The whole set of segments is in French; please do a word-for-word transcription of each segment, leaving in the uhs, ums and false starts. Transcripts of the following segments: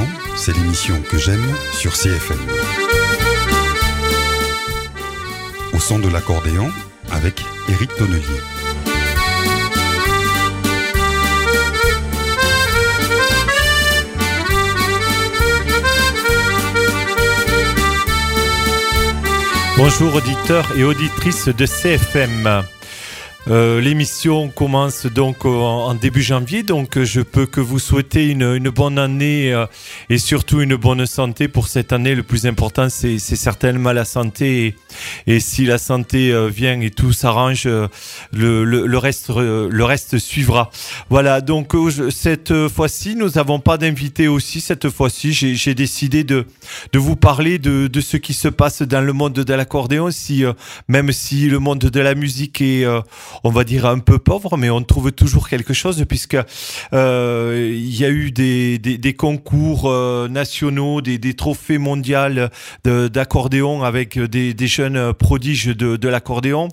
c'est l'émission que j'aime sur C F M. Au son de l'accordéon avec Éric Tonnelier. Bonjour auditeurs et auditrices de C F M. Euh, l'émission commence donc en, en début janvier, donc je peux que vous souhaiter une, une bonne année euh, et surtout une bonne santé pour cette année. Le plus important, c'est, c'est certainement la santé et, et si la santé euh, vient et tout s'arrange, euh, le, le, le, reste, euh, le reste suivra. Voilà, donc euh, cette fois-ci, nous n'avons pas d'invité aussi. Cette fois-ci, j'ai, j'ai décidé de, de vous parler de, de ce qui se passe dans le monde de l'accordéon, si, euh, même si le monde de la musique est... Euh, on va dire un peu pauvre, mais on trouve toujours quelque chose puisque euh, il y a eu des, des, des concours euh, nationaux, des, des trophées mondiaux de, d'accordéon avec des, des jeunes prodiges de, de l'accordéon.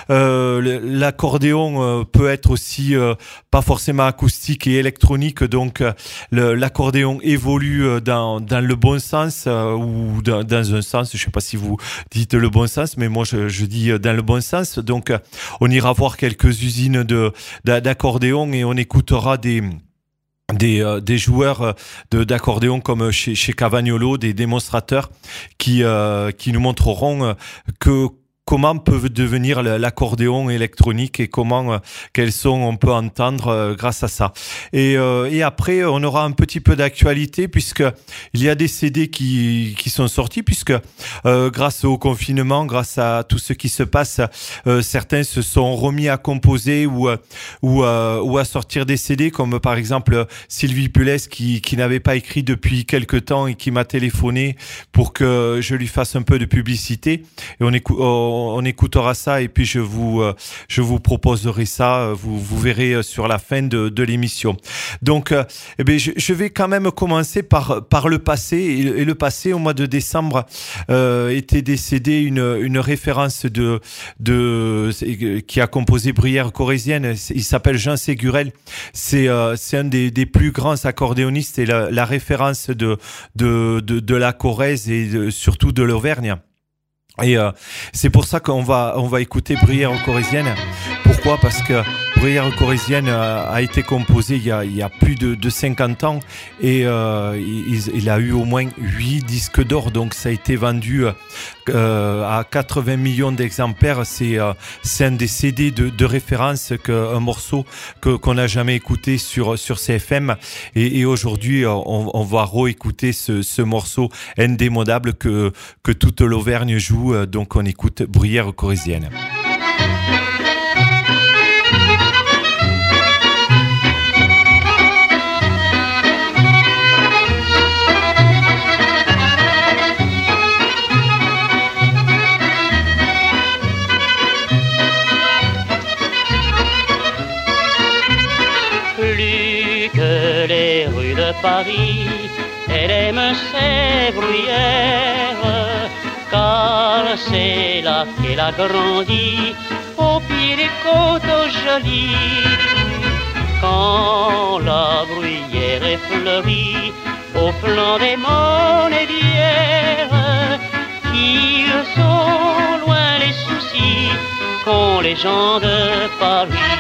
Euh, l'accordéon euh, peut être aussi euh, pas forcément acoustique et électronique, donc le, l'accordéon évolue dans, dans le bon sens euh, ou dans, dans un sens, je sais pas si vous dites le bon sens, mais moi je, je dis dans le bon sens. Donc on ira voir quelques usines de, d'accordéon et on écoutera des... Des, euh, des joueurs de, d'accordéon comme chez, chez Cavagnolo, des démonstrateurs qui, euh, qui nous montreront euh, que comment peut devenir l'accordéon électronique et comment, euh, quels sons on peut entendre euh, grâce à ça. Et, euh, et après, on aura un petit peu d'actualité puisque il y a des C D qui, qui sont sortis puisque euh, grâce au confinement, grâce à tout ce qui se passe, euh, certains se sont remis à composer ou, ou, euh, ou à sortir des C D comme par exemple Sylvie Pulès qui, qui n'avait pas écrit depuis quelque temps et qui m'a téléphoné pour que je lui fasse un peu de publicité. Et on écoute, on, On écoutera ça et puis je vous euh, je vous proposerai ça. Vous vous verrez sur la fin de, de l'émission. Donc, euh, eh bien, je, je vais quand même commencer par par le passé et, et le passé au mois de décembre euh, était décédé une une référence de de qui a composé Bruyère Corésienne. Il s'appelle Jean Ségurel. C'est euh, c'est un des des plus grands accordéonistes et la, la référence de de de de la Corrèze et de, surtout de l'Auvergne. Et euh, c'est pour ça qu'on va on va écouter Bruyère Corésienne. Pourquoi ? Parce que Bruyère Corésienne a, a été composée il y a il y a plus de, de cinquante ans et euh, il, il a eu au moins huit disques d'or, donc ça a été vendu euh, à quatre-vingts millions d'exemplaires. C'est euh, c'est un des C D de, de référence, que un morceau que qu'on n'a jamais écouté sur sur C F M et, et aujourd'hui on, on va réécouter ce, ce morceau indémodable que que toute l'Auvergne joue. Donc on écoute Bruyère Corésienne. Plus que les rues de Paris, elle aime ses bruyères, car c'est là qu'elle a grandi, au pied des côtes jolies. Quand la bruyère est fleurie, au flanc des monédières, qu'ils sont loin les soucis qu'ont les gens de Paris.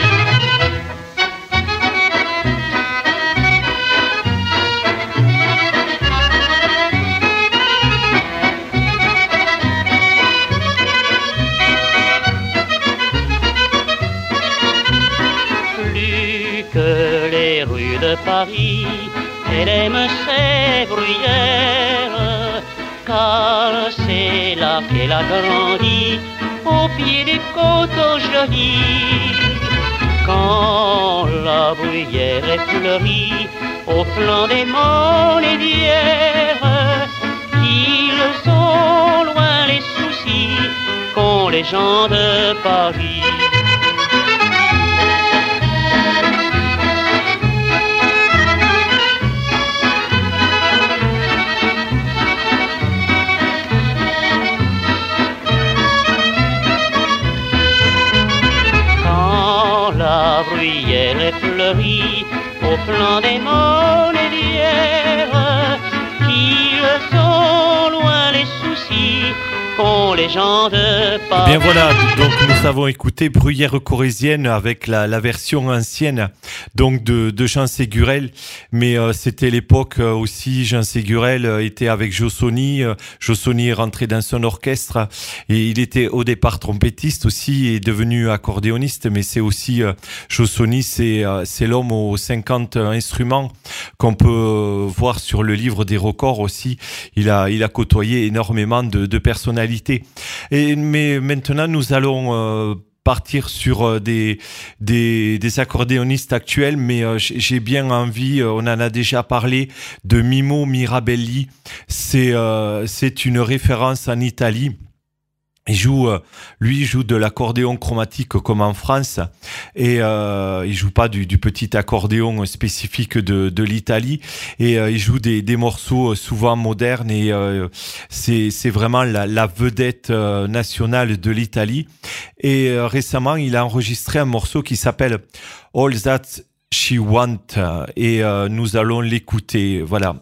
Paris, elle aime ses bruyères, car c'est là qu'elle a grandi, au pied des côtes jolies. Quand la bruyère est fleurie, au flanc des monédières, qu'ils ont loin les soucis qu'ont les gens de Paris. La bruyère est fleurie, au flanc des monédières, les gens de Eh Paris. bien voilà, donc nous avons écouté Bruyère corrézienne avec la, la version ancienne donc de, de Jean Ségurel, mais euh, c'était l'époque euh, aussi, Jean Ségurel euh, était avec Jossoni, euh, Jossoni est rentré dans son orchestre et il était au départ trompettiste aussi et devenu accordéoniste, mais c'est aussi euh, Jossoni, c'est, euh, c'est l'homme aux cinquante instruments qu'on peut euh, voir sur le livre des records aussi, il a, il a côtoyé énormément de, de personnalités. Et, mais maintenant, nous allons euh, partir sur euh, des, des, des accordéonistes actuels, mais euh, j'ai bien envie, euh, on en a déjà parlé, de Mimo Mirabelli. C'est, euh, c'est une référence en Italie. Il joue, euh, lui, il joue de l'accordéon chromatique comme en France, et euh, il joue pas du, du petit accordéon spécifique de, de l'Italie, et euh, il joue des, des morceaux souvent modernes, et euh, c'est, c'est vraiment la, la vedette euh, nationale de l'Italie. Et euh, récemment, il a enregistré un morceau qui s'appelle All That She Want, et euh, nous allons l'écouter. Voilà.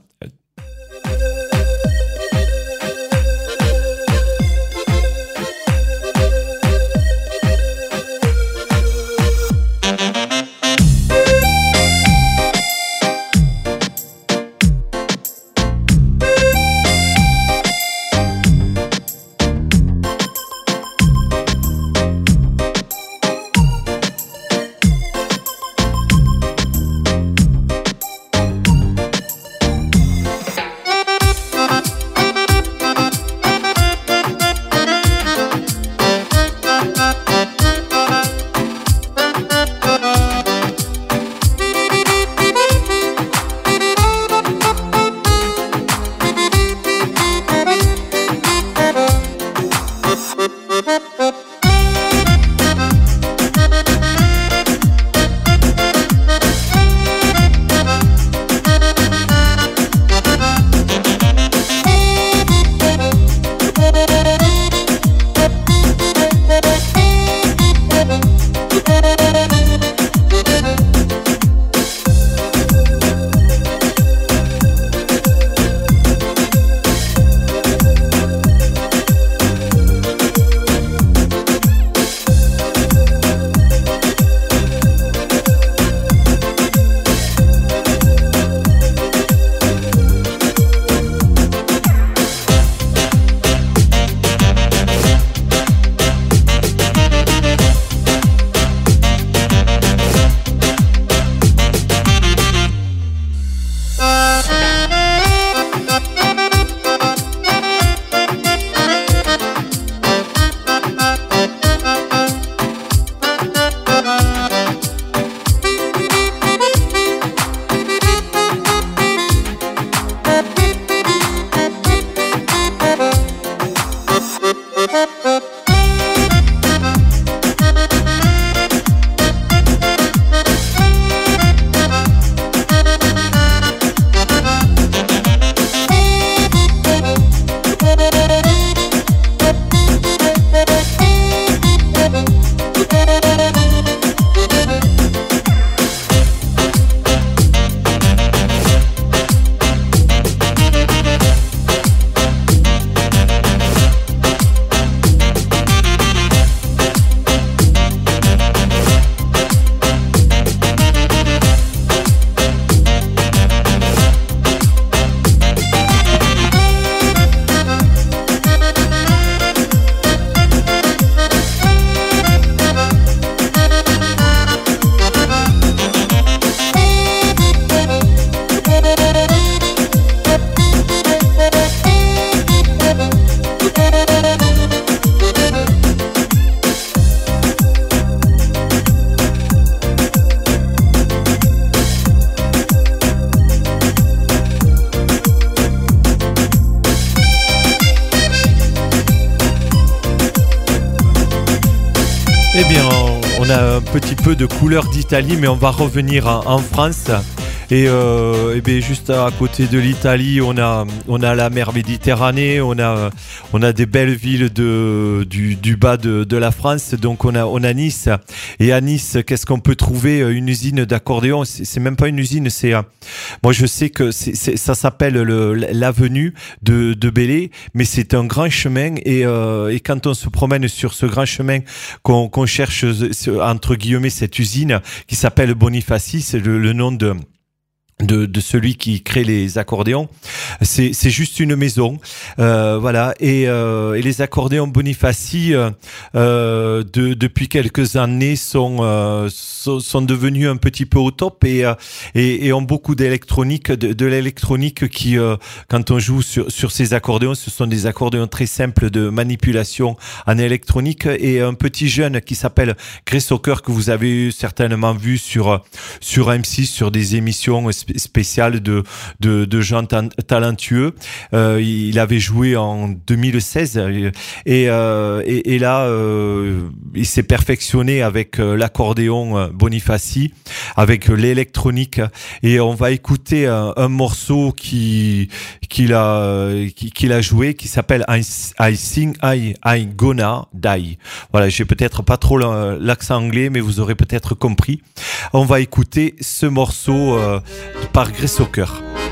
Eh bien, on a un petit peu de couleur d'Italie, mais on va revenir en, en France. Et, euh, et bien juste à côté de l'Italie, on a, on a la mer Méditerranée, on a, on a des belles villes de, du, du bas de, de la France. Donc on a, on a Nice. Et à Nice, qu'est-ce qu'on peut trouver? Une usine d'accordéon. C'est, c'est même pas une usine, c'est, moi je sais que c'est, c'est, ça s'appelle le, l'avenue de, de Belley, mais c'est un grand chemin et, euh, et quand on se promène sur ce grand chemin, qu'on, qu'on cherche entre guillemets cette usine qui s'appelle Bonifaci, c'est le, le nom de De, de celui qui crée les accordéons, c'est c'est juste une maison, euh, voilà. Et, euh, et les accordéons Bonifaci, euh, euh, de, depuis quelques années, sont, euh, sont sont devenus un petit peu au top et euh, et, et ont beaucoup d'électronique, de, de l'électronique qui, euh, quand on joue sur sur ces accordéons, ce sont des accordéons très simples de manipulation en électronique. Et un petit jeune qui s'appelle Grace Hawker, que vous avez certainement vu sur sur M six, sur des émissions spécial de, de, de gens ta- talentueux. Euh, il avait joué en deux mille seize et, euh, et, et là, euh, il s'est perfectionné avec l'accordéon Bonifaci, avec l'électronique. Et on va écouter un, un morceau qui, qu'il a, qui, qu'il a joué, qui s'appelle I, I Think I, I Gonna Die. Voilà, j'ai peut-être pas trop l'accent anglais, mais vous aurez peut-être compris. On va écouter ce morceau euh, par Grace Hawker.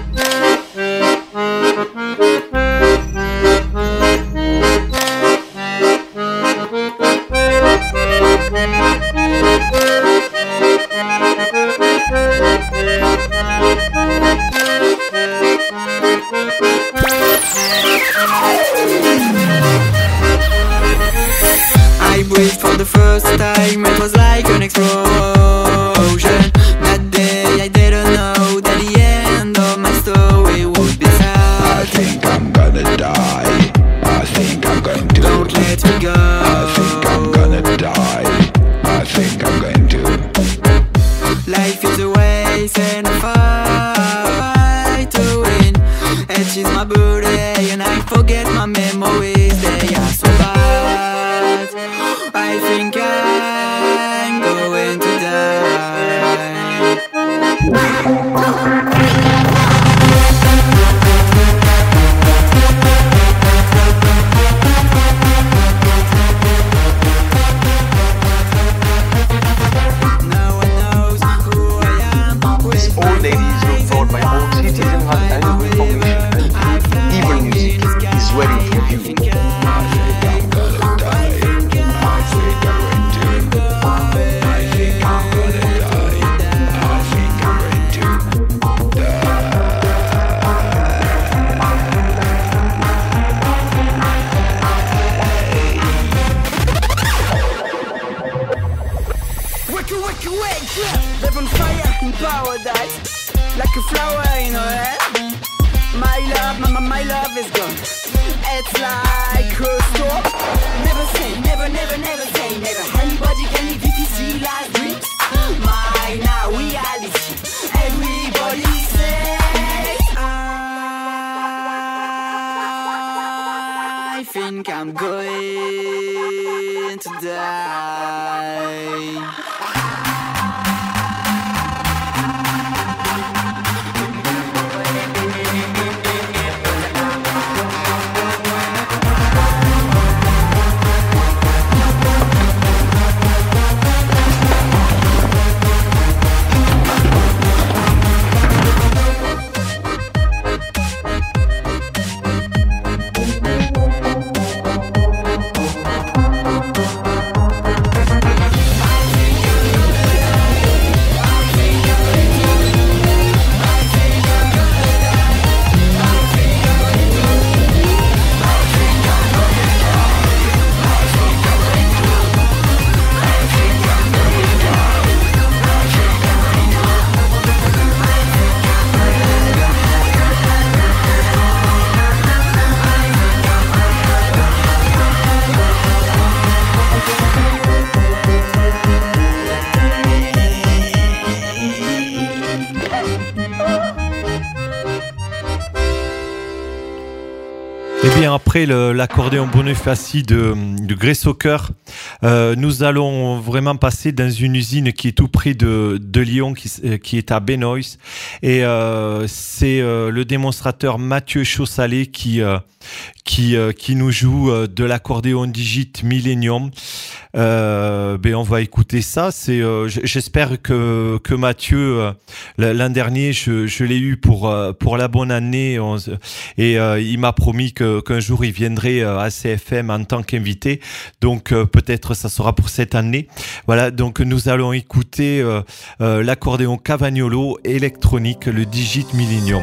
I breathed for the first time, it was like an explosion. That day I didn't know that the end of my story would be sad. I think I'm gonna die. I think I'm going to. Don't let me go. I think I'm gonna die. I think I'm going to. Life is a race and a fight to win. And she's my booty and I forget my memories. They are so bad. I think I'm going to die. No one knows who I am. This old lady is looked for by all citizens and any information and even music is waiting for you. Wake up, wake up, wake up. Live on fire in paradise, like a flower in her head. My love, my, my, my love is gone. It's like a storm. Never say, never, never, never say, never. Anybody can live if you see last dreams. My now reality. Everybody says I think I'm going to die. après le, l'accordéon Bonifaci de, de Grey-Soccer, euh, nous allons vraiment passer dans une usine qui est tout près de, de Lyon, qui, qui est à Benoît. Et euh, c'est euh, le démonstrateur Mathieu Chaussalet qui, euh, qui, euh, qui nous joue euh, de l'accordéon Digit Millennium. Euh, ben on va écouter ça. C'est, euh, j'espère que, que Mathieu, euh, l'an dernier, je, je l'ai eu pour, euh, pour la bonne année. On, et euh, il m'a promis que, qu'un jour il viendrait à C F M en tant qu'invité. Donc euh, peut-être ça sera pour cette année. Voilà, donc nous allons écouter euh, euh, l'accordéon Cavagnolo électronique, le Digit Millennium.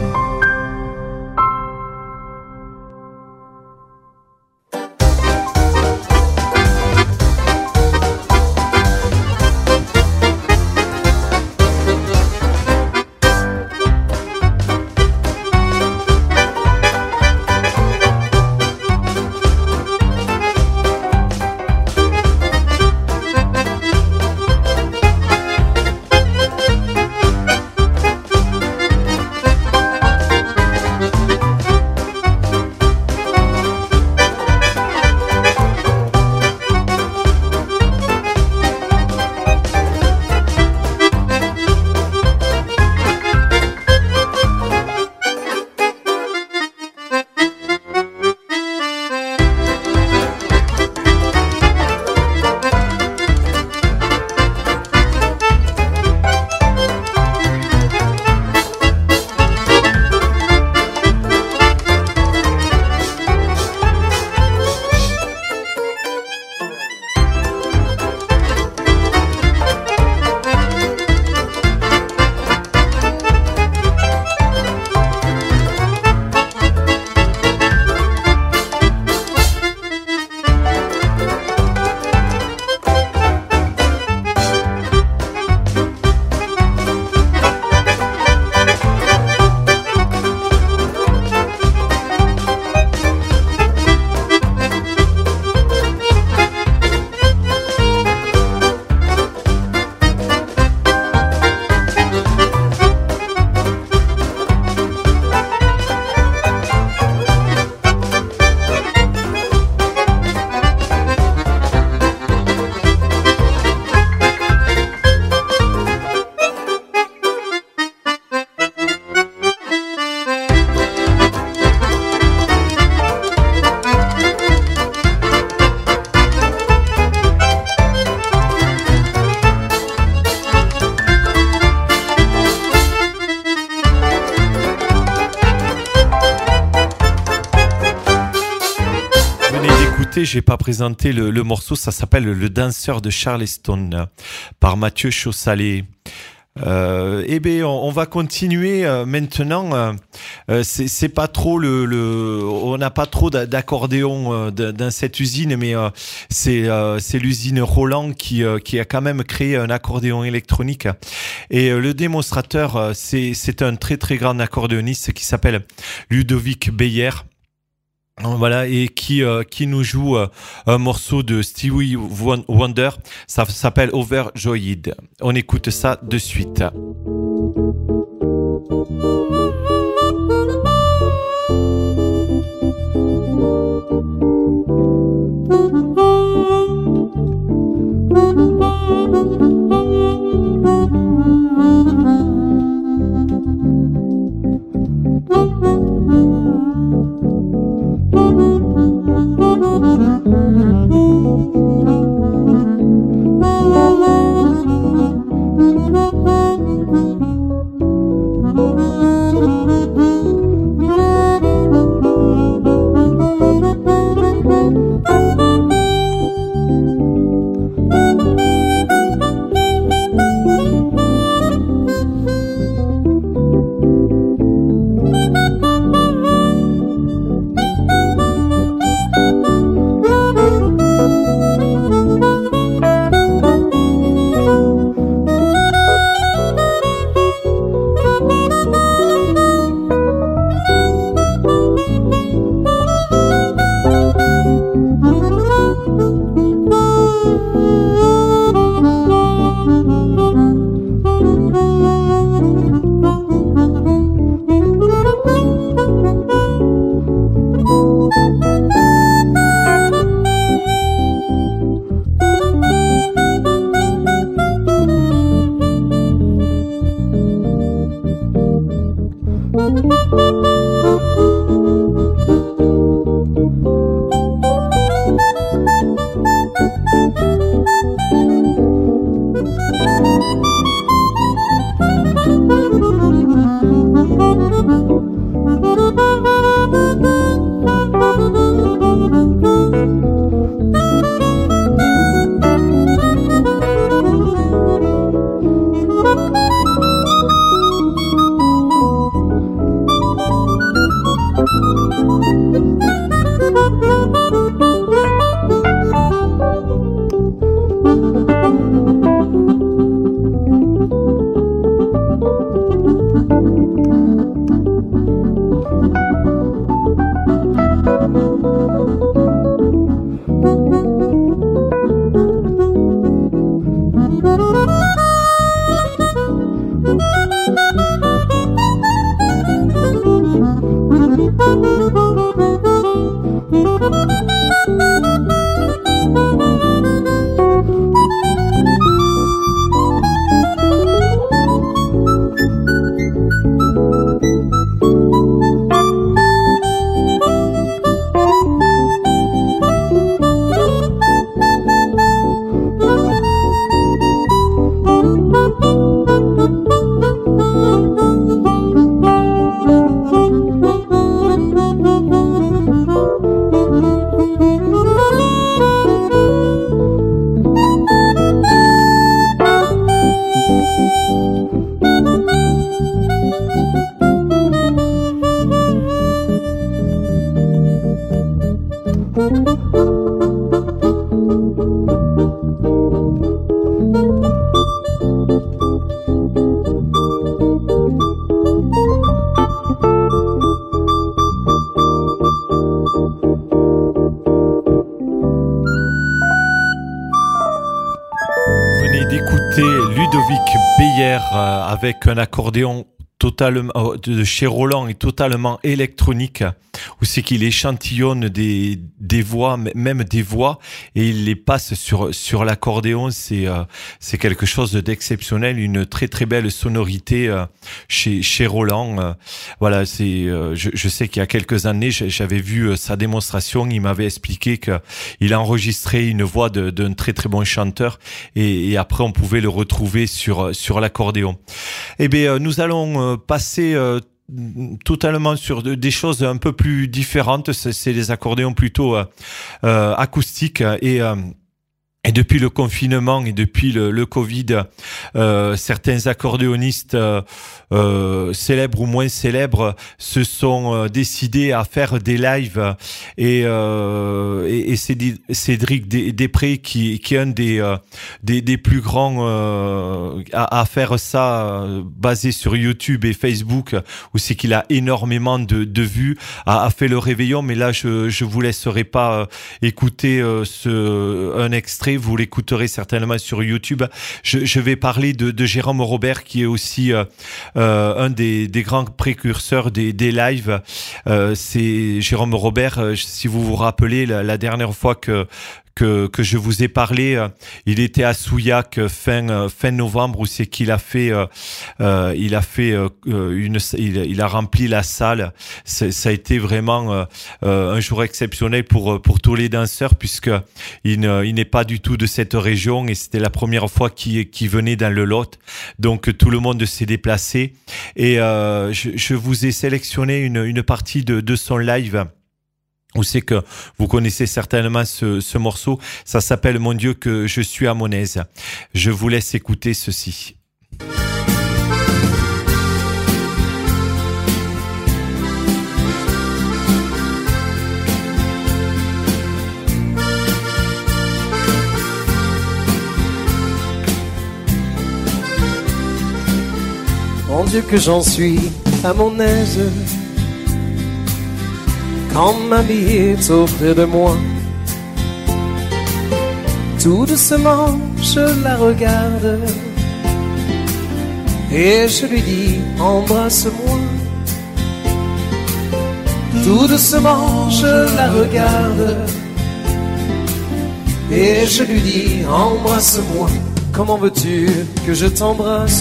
J'ai pas présenté le, le morceau, ça s'appelle Le danseur de Charleston par Mathieu Chaussalet. Euh, eh bien, on, on va continuer euh, maintenant. Euh, c'est, c'est pas trop le, le on n'a pas trop d'accordéon euh, dans cette usine, mais euh, c'est, euh, c'est l'usine Roland qui, euh, qui a quand même créé un accordéon électronique. Et euh, le démonstrateur, euh, c'est, c'est un très très grand accordéoniste qui s'appelle Ludovic Beyer. Voilà, et qui euh, qui nous joue euh, un morceau de Stevie Wonder, ça s'appelle Overjoyed. On écoute ça de suite. Thank you. C'était Ludovic Beyer euh, avec un accordéon totalement de chez Roland et totalement électronique, où c'est qu'il échantillonne des des voix, même des voix, et il les passe sur sur l'accordéon. C'est euh, c'est quelque chose d'exceptionnel, une très très belle sonorité euh, chez chez Roland. Euh, voilà, c'est euh, je je sais qu'il y a quelques années, j'avais vu euh, sa démonstration. Il m'avait expliqué que il a enregistré une voix de d'un très très bon chanteur, et, et après on pouvait le retrouver sur sur l'accordéon. Eh bien, euh, nous allons euh, passer euh, totalement sur de, des choses un peu plus différentes. C'est, c'est des accordéons plutôt euh, euh, acoustiques, et euh, Et depuis le confinement et depuis le, le Covid, euh, certains accordéonistes euh, euh, célèbres ou moins célèbres se sont euh, décidés à faire des lives, et, euh, et, et c'est Cédric Després qui, qui est un des, euh, des, des plus grands euh, à, à faire ça, euh, basé sur YouTube et Facebook, où c'est qu'il a énormément de, de vues, a, a fait le réveillon. Mais là, je je vous laisserai pas euh, écouter euh, ce un extrait. Vous l'écouterez certainement sur YouTube. Je, je vais parler de, de Jérôme Robert, qui est aussi euh, euh, un des, des grands précurseurs des, des lives. Euh, c'est Jérôme Robert, euh, si vous vous rappelez, la, la dernière fois que que que je vous ai parlé, euh, il était à Souillac euh, fin euh, fin novembre, où c'est qu'il a fait euh, euh, il a fait euh, une il, il a rempli la salle. C'est, ça a été vraiment euh, euh, un jour exceptionnel pour pour tous les danseurs, puisque il, ne, il n'est pas du tout de cette région, et c'était la première fois qu'il qu'il venait dans le Lot. Donc tout le monde s'est déplacé, et euh, je, je vous ai sélectionné une une partie de de son live, où c'est que vous connaissez certainement ce, ce morceau. Ça s'appelle « Mon Dieu que je suis à mon aise ». Je vous laisse écouter ceci. Mon Dieu que j'en suis à mon aise, quand ma vie est auprès de moi, tout doucement je la regarde et je lui dis embrasse-moi. Tout doucement je la regarde et je lui dis embrasse-moi. Comment veux-tu que je t'embrasse?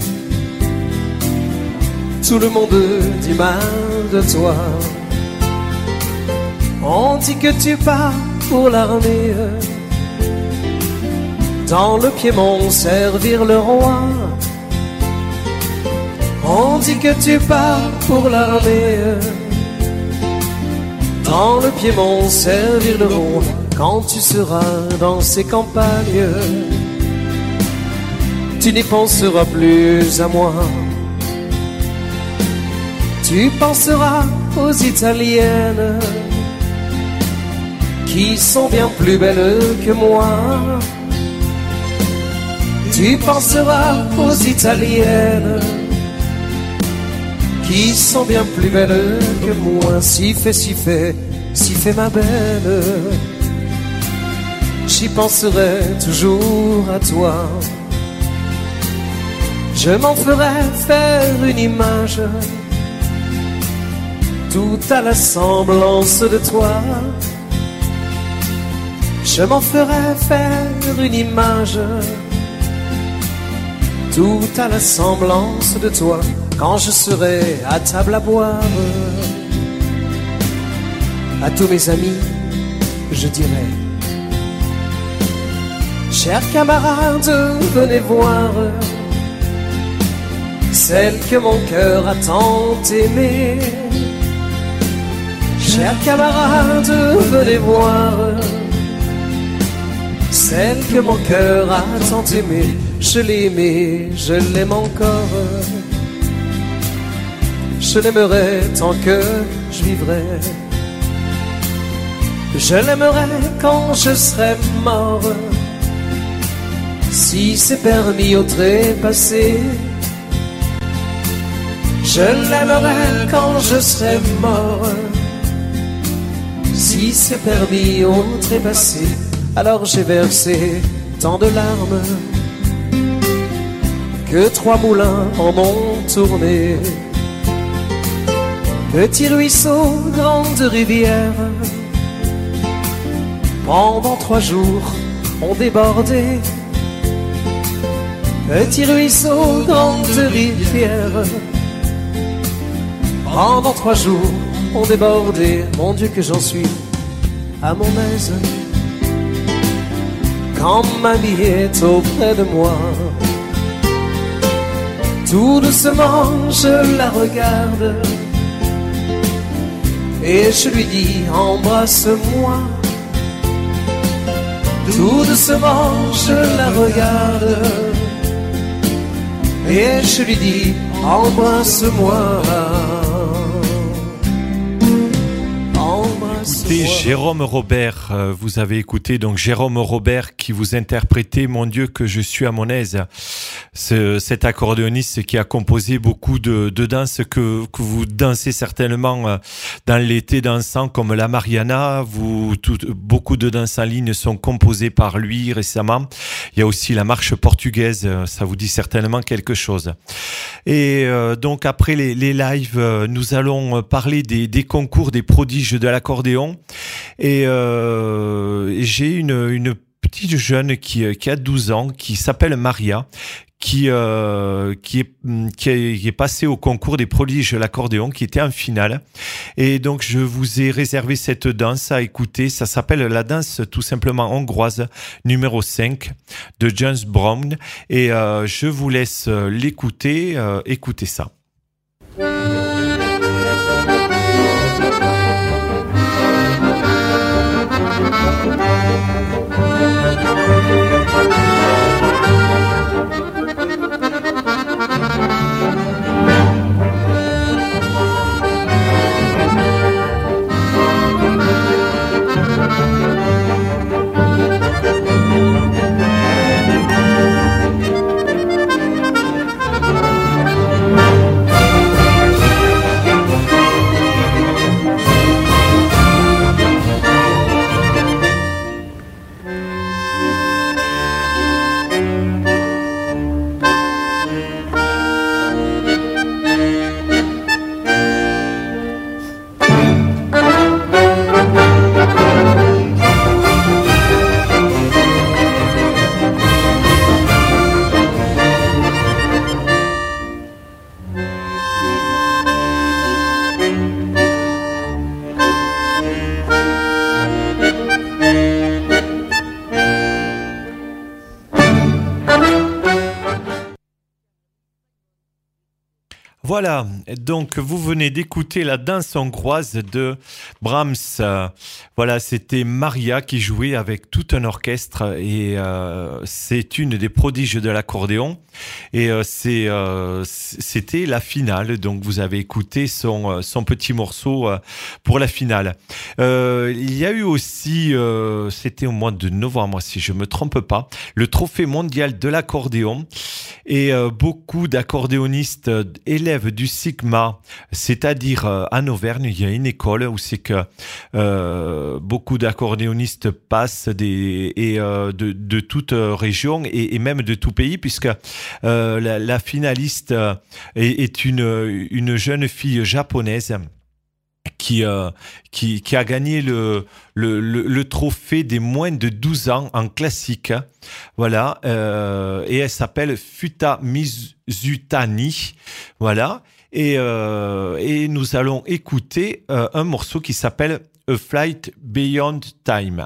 Tout le monde dit mal de toi. On dit que tu pars pour l'armée, dans le Piémont servir le roi. On dit que tu pars pour l'armée, dans le Piémont servir le roi. Quand tu seras dans ces campagnes, tu n'y penseras plus à moi. Tu penseras aux Italiennes, qui sont bien plus belles que moi. Tu penseras aux Italiennes, qui sont bien plus belles que moi. Si fait, si fait, si fait ma belle, j'y penserai toujours à toi. Je m'en ferai faire une image, tout à la semblance de toi. Je m'en ferai faire une image, tout à la semblance de toi. Quand je serai à table à boire, à tous mes amis je dirai: chers camarades, venez voir celle que mon cœur a tant aimée. Chers camarades, venez voir celle que mon cœur a tant aimée. Je l'ai aimée, je l'aime encore. Je l'aimerai tant que je vivrai. Je l'aimerai quand je serai mort, si c'est permis au trépassé. Je l'aimerai quand je serai mort, si c'est permis au trépassé. Alors j'ai versé tant de larmes que trois moulins en ont tourné. Petit ruisseau, grande rivière, pendant trois jours ont débordé. Petit ruisseau, grande rivière, pendant trois jours ont débordé. Mon Dieu que j'en suis à mon aise quand mamie est auprès de moi. Tout doucement je la regarde et je lui dis embrasse-moi. Tout doucement je la regarde et je lui dis embrasse-moi. Écoutez Jérôme Robert, euh, vous avez écouté donc Jérôme Robert qui vous interprétait Mon Dieu que je suis à mon aise. Ce, cet accordéoniste qui a composé beaucoup de, de danses que, que vous dansez certainement euh, dans l'été dansant comme la Mariana. Vous, tout, beaucoup de danses en ligne sont composées par lui récemment. Il y a aussi la marche portugaise, ça vous dit certainement quelque chose. Et euh, donc après les, les lives, euh, nous allons parler des, des concours des prodiges de l'accordéon. Et, euh, et j'ai une, une petite jeune qui, qui a douze ans, qui s'appelle Maria, qui, euh, qui, est, qui, est, qui est passée au concours des prodiges de l'accordéon, qui était en finale. Et donc, je vous ai réservé cette danse à écouter. Ça s'appelle la danse tout simplement hongroise numéro cinq de James Brown. Et euh, je vous laisse l'écouter. Euh, écoutez ça. Voilà, donc vous venez d'écouter la danse hongroise de Brahms. Euh, voilà, c'était Maria qui jouait avec tout un orchestre et euh, c'est une des prodiges de l'accordéon. Et euh, c'est, euh, c'était la finale, donc vous avez écouté son, son petit morceau euh, pour la finale. Euh, il y a eu aussi, euh, c'était au mois de novembre si je ne me trompe pas, le trophée mondial de l'accordéon. Et euh, beaucoup d'accordéonistes euh, élèves du Sigma, c'est-à-dire euh, en Auvergne, il y a une école où c'est que euh, beaucoup d'accordéonistes passent des, et, euh, de, de toute région et, et même de tout pays, puisque euh, la, la finaliste euh, est, est une, une jeune fille japonaise qui, euh, qui, qui a gagné le, le, le, le trophée des moins de douze ans en classique. Voilà. Euh, et elle s'appelle Futa Mizutani. Voilà. Et, euh, et nous allons écouter euh, un morceau qui s'appelle A Flight Beyond Time.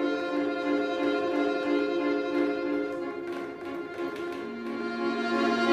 Thank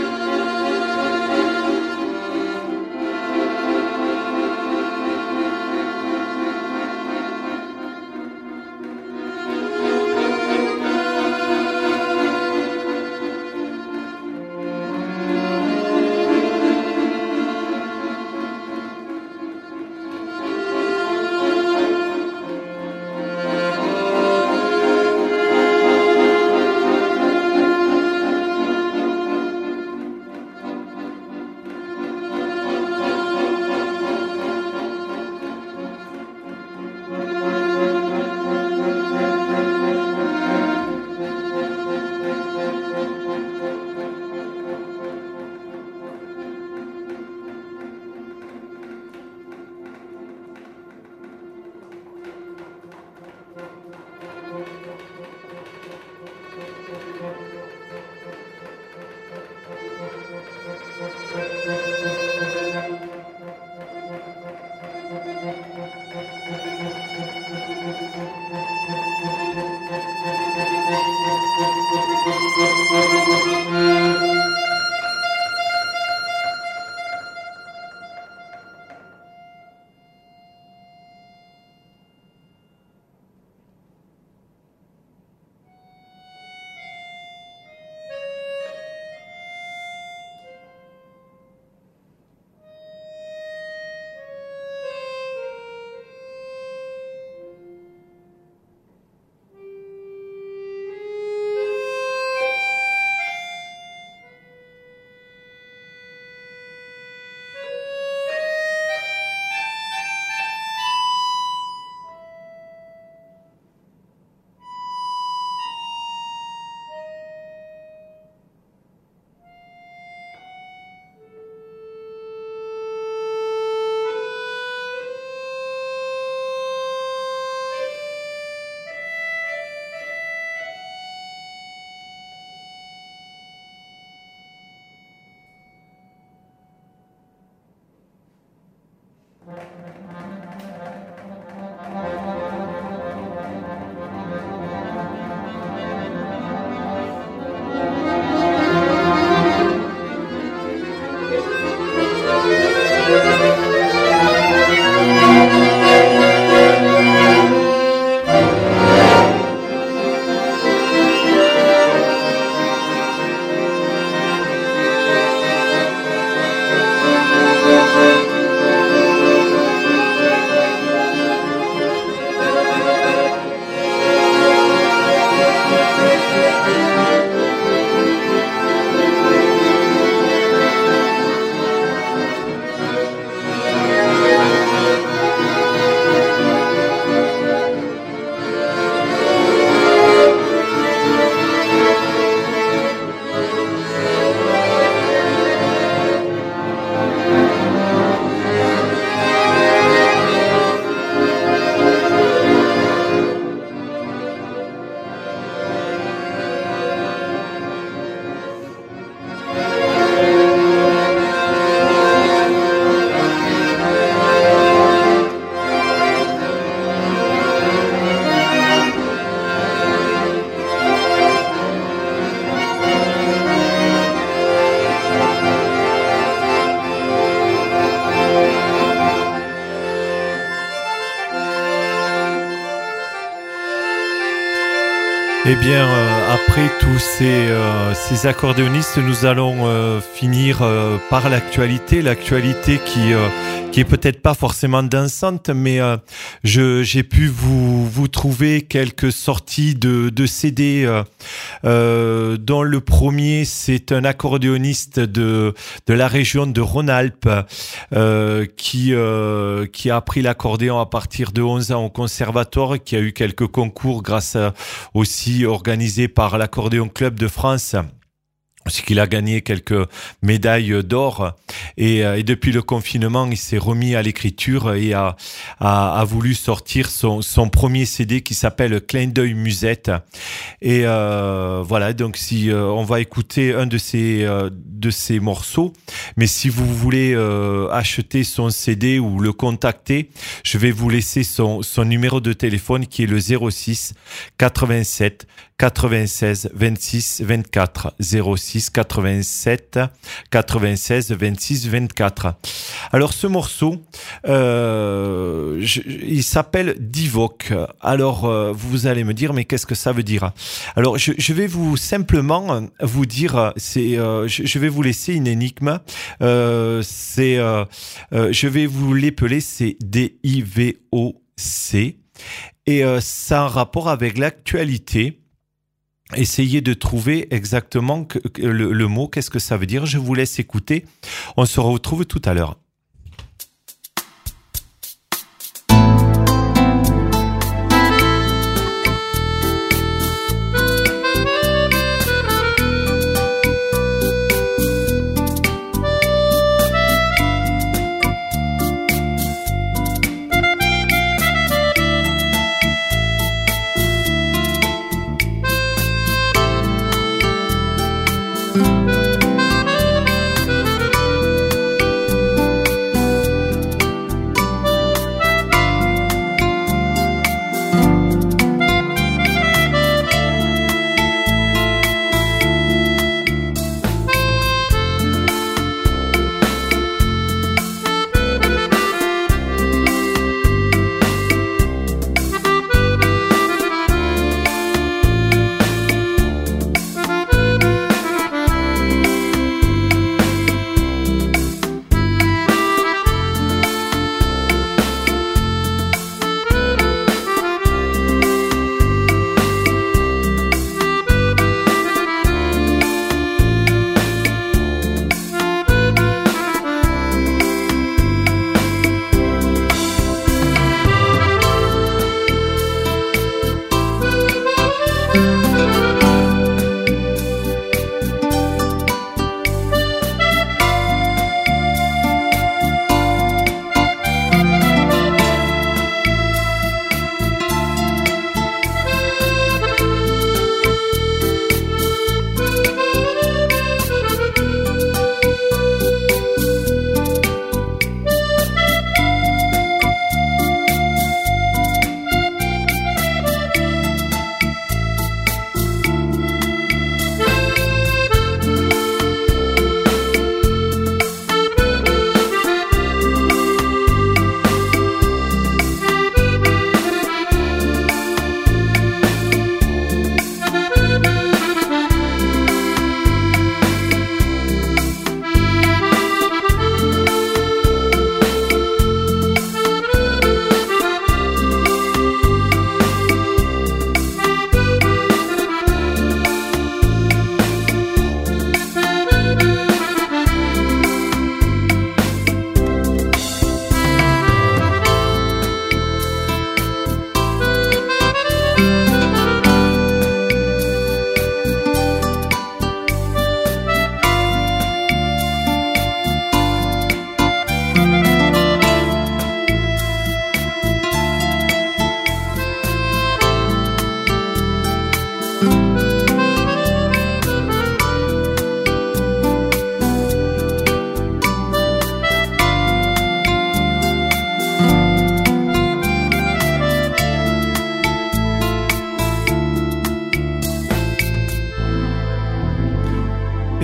Eh bien, euh, après tous ces, euh, ces accordéonistes, nous allons euh, finir euh, par l'actualité. L'actualité qui, euh, qui est peut-être pas forcément dansante, mais euh, je, j'ai pu vous, vous trouver quelques sorties de, de C D, euh, euh, dont le premier, c'est un accordéoniste de, de la région de Rhône-Alpes euh, qui, euh, qui a appris l'accordéon à partir de onze ans au conservatoire, qui a eu quelques concours grâce à, aussi organisé par l'Accordéon Club de France, parce qu'il a gagné quelques médailles d'or. Et, et depuis le confinement, il s'est remis à l'écriture et a, a, a voulu sortir son, son premier C D qui s'appelle Clin d'œil musette. Et euh, voilà, donc si euh, on va écouter un de ces, euh, de ces morceaux, mais si vous voulez euh, acheter son C D ou le contacter, je vais vous laisser son, son numéro de téléphone qui est le zéro six quatre-vingt-sept quatre-vingt-seize vingt-six vingt-quatre zéro six quatre-vingt-sept quatre-vingt-seize vingt-six vingt-quatre. Alors ce morceau, euh, je, il s'appelle Divoque. Alors euh, vous allez me dire, mais qu'est-ce que ça veut dire? Alors je, je vais vous simplement vous dire, c'est, euh, je, je vais vous laisser une énigme. Euh, c'est, euh, euh, je vais vous l'épeler, c'est D I V O C, et euh, ça a un rapport avec l'actualité. Essayez de trouver exactement que, que le, le mot, qu'est-ce que ça veut dire. Je vous laisse écouter. On se retrouve tout à l'heure.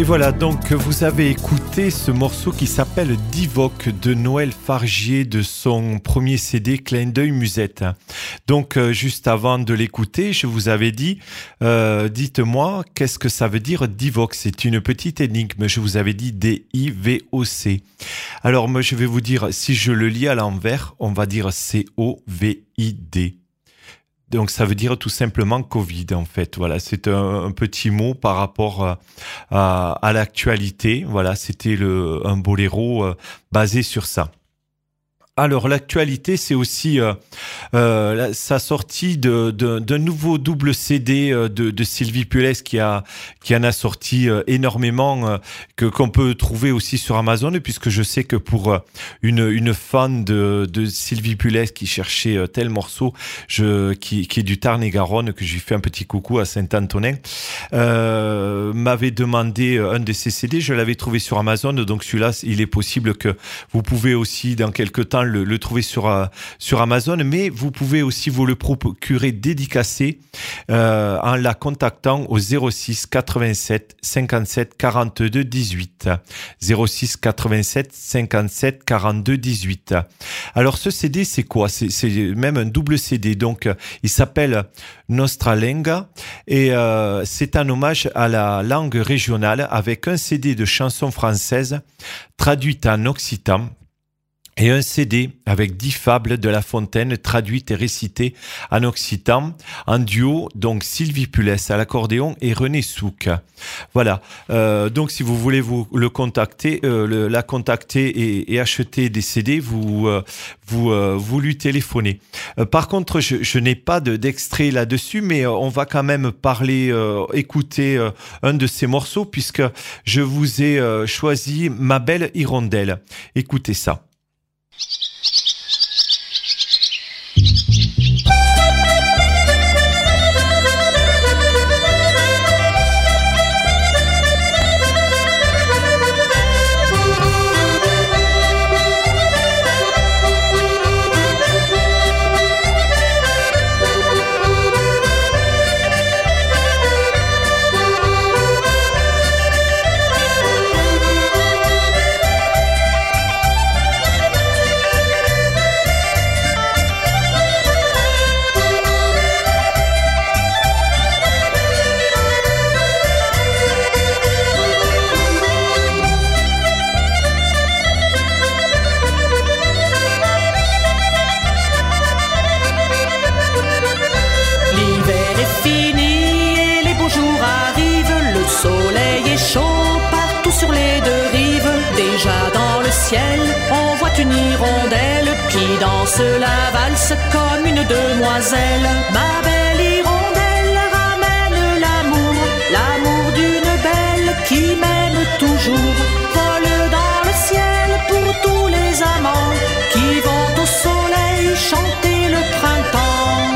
voilà, donc vous avez écouté ce morceau qui s'appelle Divoque de Noël Fargier de son premier C D Clin d'œil Musette. Donc euh, juste avant de l'écouter, je vous avais dit, euh, dites-moi qu'est-ce que ça veut dire Divoque. C'est une petite énigme, je vous avais dit D I V O C. Alors moi je vais vous dire, si je le lis à l'envers, on va dire C O V I D. Donc ça veut dire tout simplement Covid en fait. Voilà, c'est un, un petit mot par rapport à, à, à l'actualité. Voilà, c'était le, un boléro euh, basé sur ça. Alors l'actualité, c'est aussi euh, euh, sa sortie de, de, d'un nouveau double C D de, de Sylvie Pulès qui a qui en a sorti euh, énormément euh, que qu'on peut trouver aussi sur Amazon, puisque je sais que pour euh, une une fan de de Sylvie Pulès qui cherchait euh, tel morceau, je qui qui est du Tarn-et-Garonne, que je lui fais un petit coucou à Saint-Antonin, euh, m'avait demandé un de ses C D. Je l'avais trouvé sur Amazon, donc celui-là, il est possible que vous pouvez aussi dans quelques temps Le, le trouver sur, euh, sur Amazon, mais vous pouvez aussi vous le procurer dédicacé euh, en la contactant au zéro six quatre-vingt-sept cinquante-sept quarante-deux dix-huit. zéro six quatre-vingt-sept cinquante-sept quarante-deux dix-huit. Alors ce C D, c'est quoi? C'est, c'est même un double C D, donc il s'appelle Nostra Lenga et euh, c'est un hommage à la langue régionale avec un C D de chansons françaises traduites en occitan et un C D avec dix fables de La Fontaine traduites et récitées en occitan, en duo, donc Sylvie Pulès à l'accordéon et René Souk. Voilà, euh, donc si vous voulez vous le contacter, euh, le, la contacter et, et acheter des C D, vous, euh, vous, euh, vous lui téléphonez. Euh, par contre, je, je n'ai pas de, d'extrait là-dessus, mais euh, on va quand même parler, euh, écouter euh, un de ces morceaux, puisque je vous ai euh, choisi Ma belle hirondelle. Écoutez ça. On voit une hirondelle qui danse la valse comme une demoiselle. Ma belle hirondelle ramène l'amour, l'amour d'une belle qui m'aime toujours. Vole dans le ciel pour tous les amants qui vont au soleil chanter le printemps.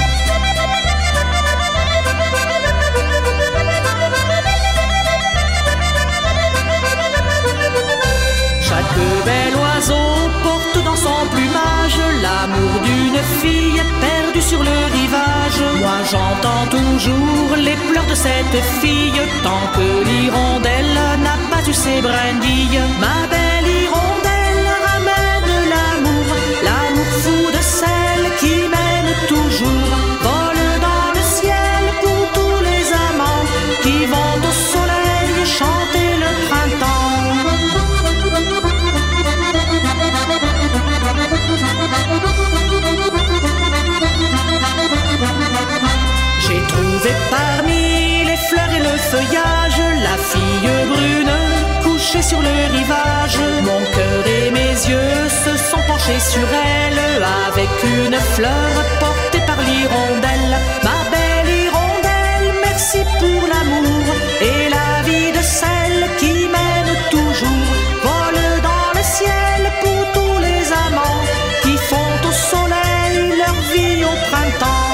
Chaque bel oiseau porte dans son plumage l'amour d'une fille perdue sur le rivage. Moi j'entends toujours les pleurs de cette fille tant que l'hirondelle n'a pas eu ses brindilles. Ma belle hirondelle ramène l'amour, l'amour fou de celle qui m'aime toujours. Vole dans le ciel pour tous les amants qui vont au soleil chanter le printemps. J'ai trouvé parmi les fleurs et le feuillage la fille brune couchée sur le rivage. Mon cœur et mes yeux se sont penchés sur elle avec une fleur portée par l'hirondelle. Ma belle hirondelle, merci pour l'amour et la vie de celle qui m'aime toujours. Vole dans le ciel pour tous les amants qui font au soleil leur vie au printemps.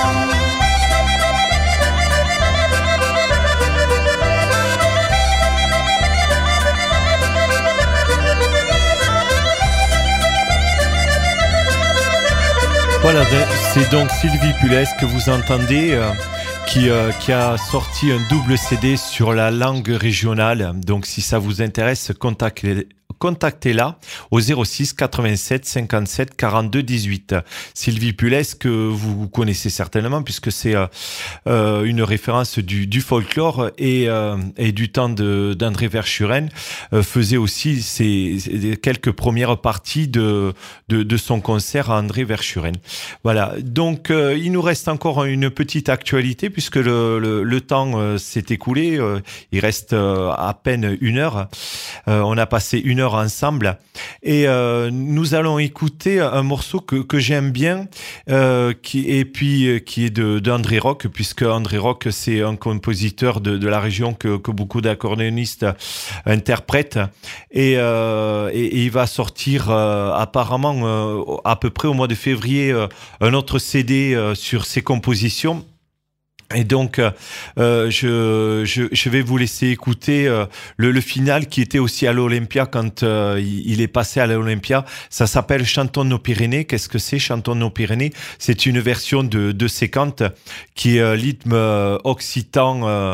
Voilà, c'est donc Sylvie Pulès que vous entendez. qui, euh, qui a sorti un double C D sur la langue régionale. Donc si ça vous intéresse, contactez contactez-la au zéro six quatre-vingt-sept cinquante-sept quarante-deux dix-huit. Sylvie Pulès, que vous connaissez certainement puisque c'est euh, une référence du, du folklore et, euh, et du temps de, d'André Verschuren, euh, faisait aussi ses, ses, quelques premières parties de, de, de son concert à André Verschuren. Voilà, donc euh, il nous reste encore une petite actualité puisque le, le, le temps euh, s'est écoulé, euh, il reste euh, à peine une heure. Euh, on a passé une heure ensemble et euh, nous allons écouter un morceau que, que j'aime bien euh, qui, et puis euh, qui est de, d'André Rock, puisque André Rock c'est un compositeur de, de la région que, que beaucoup d'accordéonistes interprètent et, euh, et, et il va sortir euh, apparemment euh, à peu près au mois de février euh, un autre C D euh, sur ses compositions. Et donc, euh, je, je, je vais vous laisser écouter euh, le, le final qui était aussi à l'Olympia quand euh, il, il est passé à l'Olympia. Ça s'appelle Chantons nos Pyrénées. Qu'est-ce que c'est Chantons nos Pyrénées? C'est une version de, de séquente qui est euh, rythme euh, occitan, euh,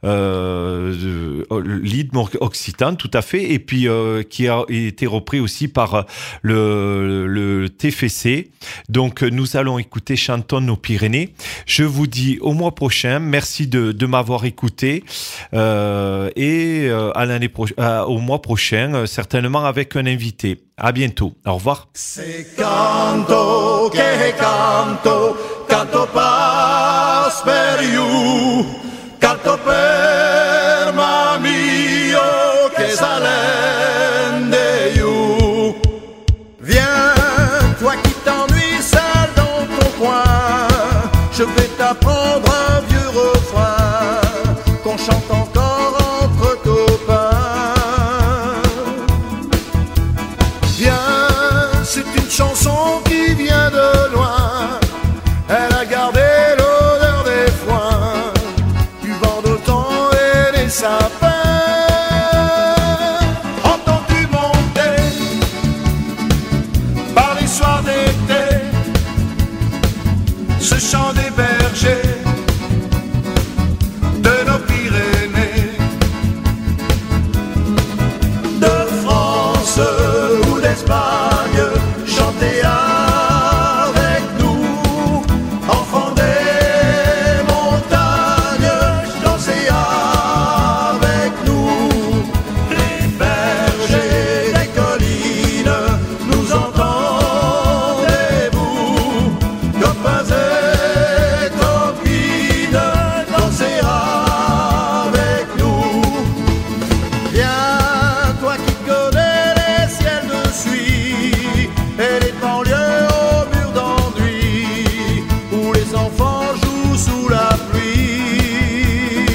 euh, rythme occitan, tout à fait, et puis euh, qui a été repris aussi par le, le T F C. Donc, nous allons écouter Chantons nos Pyrénées. Je vous dis au mois prochain. Prochain. Merci de, de m'avoir écouté euh, et euh, à l'année pro- euh, au mois prochain, euh, certainement avec un invité. À bientôt. Au revoir. Se canto que canto, canto pas per you, canto per mamio que salen de you. Viens, toi qui t'ennuies seul dans ton coin, je vais t'apprendre un vieux refrain qu'on chante encore entre copains. Viens, c'est une chanson qui vient de loin. Elle a gardé l'odeur des foins, du vent d'automne et des sapins. Entends-tu monter par les soirs d'été ce chant des bergers de nos Pyrénées, de France ou d'Espagne, chantez avec nous, enfants des montagnes, dansez avec nous, les bergers des collines, nous entendez-vous, copains et copines, dansez avec nous. Viens, toi qui connais les ciels de suie et les banlieues au mur d'enduit, où les enfants jouent sous la pluie.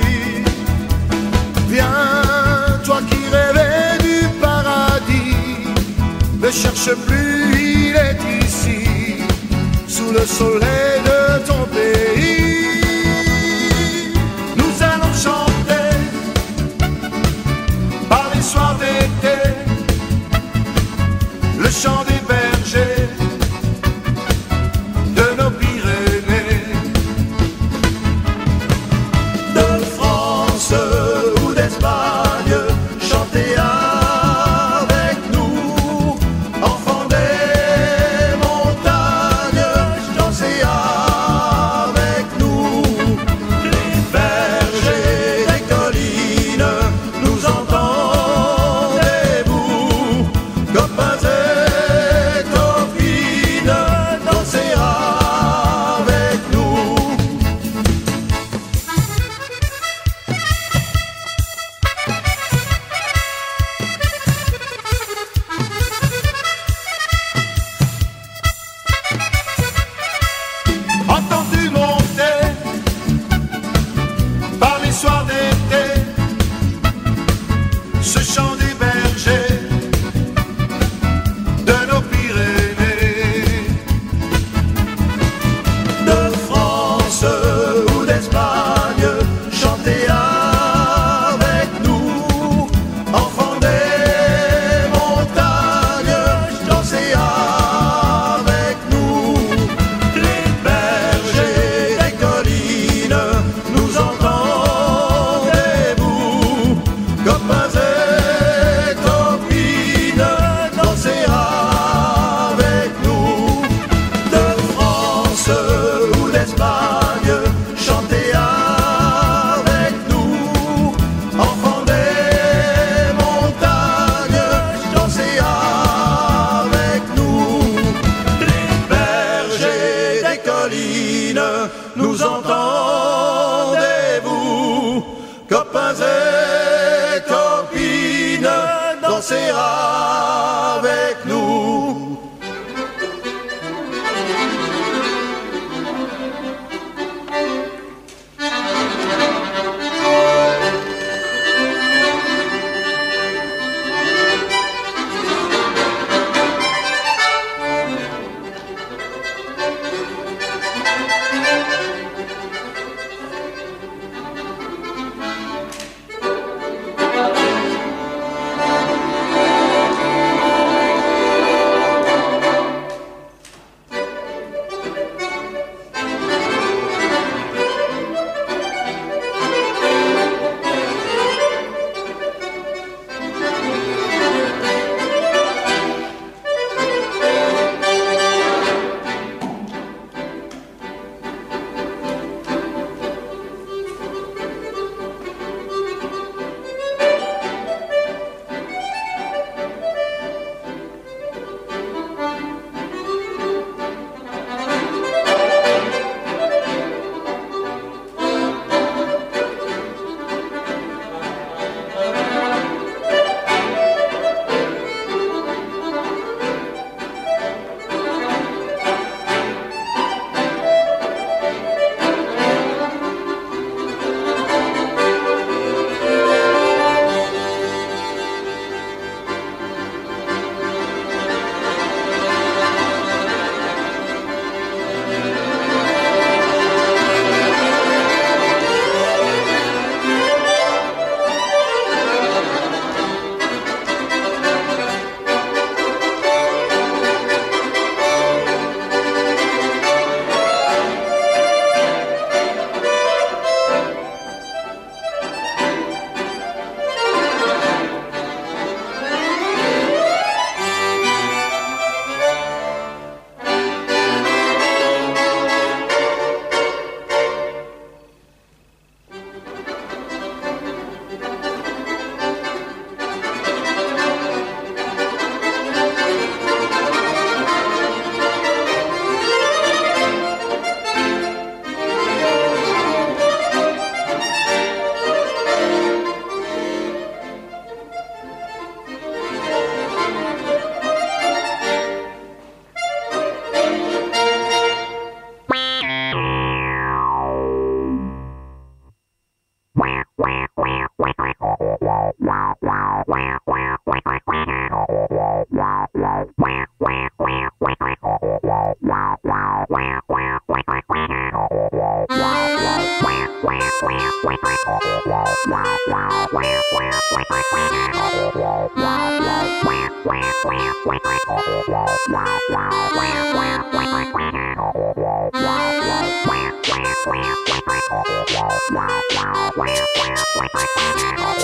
Viens, toi qui rêvais du paradis, ne cherche plus, il est ici, sous le soleil de ton pays. Nous allons chanter par les soirs d'été le chant des bergers de nos Pyrénées, de France ou d'Espagne, chantez avec nous, enfants des montagnes, dansez avec nous, les bergers des collines, nous entendez-vous, copains et nous entendez-vous, copains et copines, danser avec nous.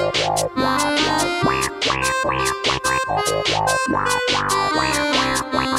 Wow, wow, wow, wow, wow, wow.